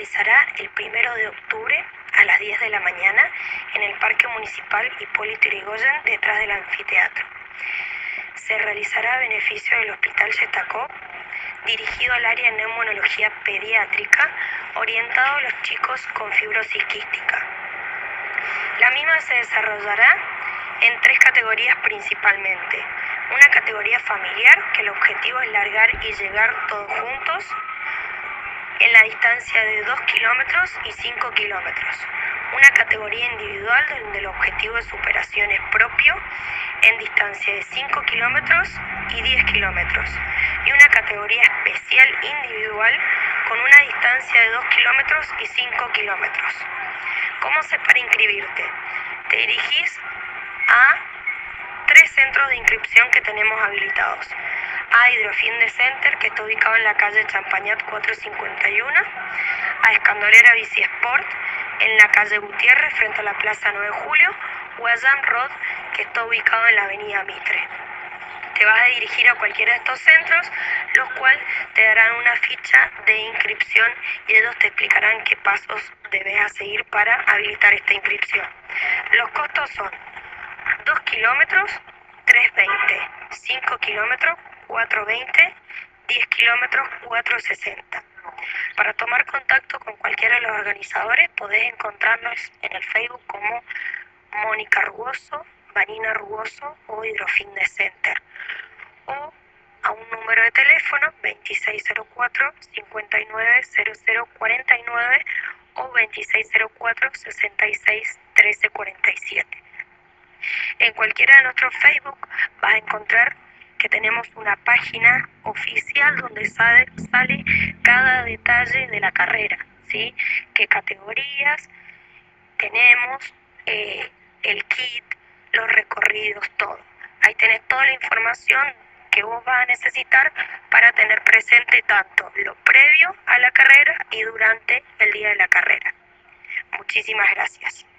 realizará el 1 de octubre a las 10 de la mañana en el Parque Municipal Hipólito Yrigoyen, detrás del anfiteatro. Se realizará a beneficio del Hospital Yetacó, dirigido al área de neumonología pediátrica, orientado a los chicos con fibrosis quística. La misma se desarrollará en 3 categorías principalmente. Una categoría familiar, que el objetivo es largar y llegar todos juntos en la distancia de 2 kilómetros y 5 kilómetros. Una categoría individual, donde el objetivo de superación es propio en distancia de 5 kilómetros y 10 kilómetros. Y una categoría especial individual con una distancia de 2 kilómetros y 5 kilómetros. ¿Cómo haces para inscribirte? Te dirigís a 3 centros de inscripción que tenemos habilitados. A Hidrofinde Center, que está ubicado en la calle Champañat 451, a Escandolera Bici Sport, en la calle Gutiérrez, frente a la Plaza 9 de Julio, o a Jam Road, que está ubicado en la avenida Mitre. Te vas a dirigir a cualquiera de estos centros, los cuales te darán una ficha de inscripción y ellos te explicarán qué pasos debes seguir para habilitar esta inscripción. Los costos son 2 kilómetros, 3.20, 5 kilómetros, 4.20, 10 kilómetros, 4.60. Para tomar contacto con cualquiera de los organizadores podés encontrarnos en el Facebook como Mónica Rugoso, Vanina Rugoso o Hidrofinde Center, o a un número de teléfono 2604-590049 o 2604-661347. En cualquiera de nuestros Facebook vas a encontrar que tenemos una página oficial donde sale cada detalle de la carrera, ¿sí? Qué categorías tenemos, el kit, los recorridos, todo. Ahí tenés toda la información que vos vas a necesitar para tener presente tanto lo previo a la carrera y durante el día de la carrera. Muchísimas gracias.